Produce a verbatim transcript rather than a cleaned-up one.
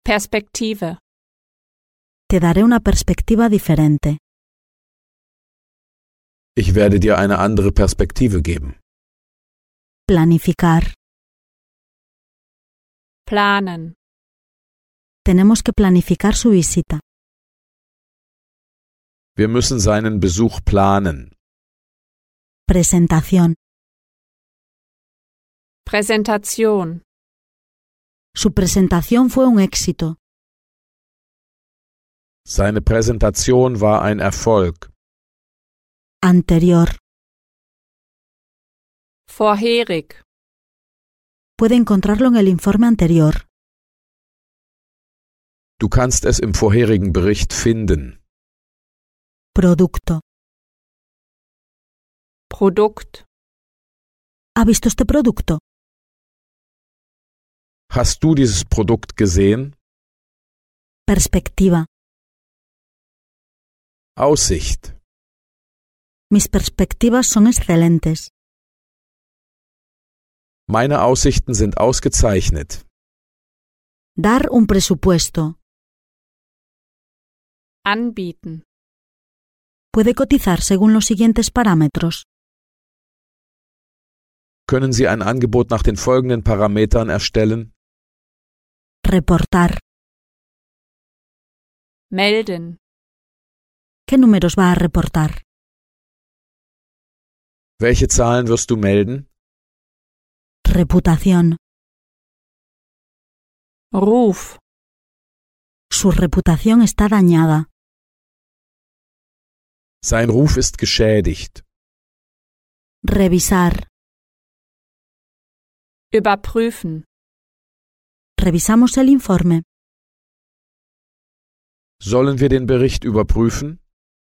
Perspektive. Te daré una perspectiva diferente. Ich werde dir eine andere Perspektive geben. Planificar. Planen. Tenemos que planificar su visita. Wir müssen seinen Besuch planen. Presentación. Präsentation. Su presentación fue un éxito. Seine Präsentation war ein Erfolg. Anterior. Vorherig. Puede encontrarlo en el informe anterior. Du kannst es im vorherigen Bericht finden. Producto. Produkt. ¿Ha visto este producto? Hast du dieses Produkt gesehen? Perspectiva. Aussicht. Mis perspectivas son excelentes. Meine Aussichten sind ausgezeichnet. Dar un presupuesto. Anbieten. Puede cotizar según los siguientes parámetros. Können Sie ein Angebot nach den folgenden Parametern erstellen? Reportar. Melden. ¿Qué números va a reportar? Welche Zahlen wirst du melden? Reputación. Ruf. Su reputación está dañada. Sein Ruf ist geschädigt. Revisar. Überprüfen. Revisamos el informe. Sollen wir den Bericht überprüfen?